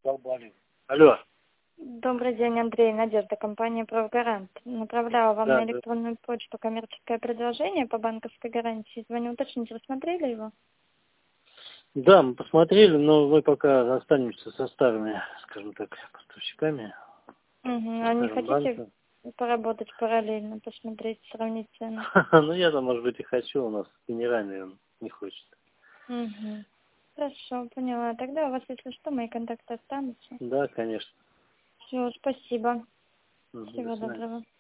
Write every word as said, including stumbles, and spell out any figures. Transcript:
Долбали. Алло. Добрый день, Андрей. Надежда, компания «Правгарант». Направляла вам Да, на да. электронную почту коммерческое предложение по банковской гарантии. Звоню уточнить, рассмотрели его? Да, мы посмотрели, но мы пока останемся со старыми, скажем так, поставщиками. Угу. Со А не старым хотите банком. поработать параллельно, посмотреть, сравнить цены? Ну, я там, может быть, и хочу, у нас генеральный он не хочет. Угу. Хорошо, поняла. Тогда у вас, если что, мои контакты останутся. Да, конечно. Все, спасибо. Мгм, до Всего свидания. доброго.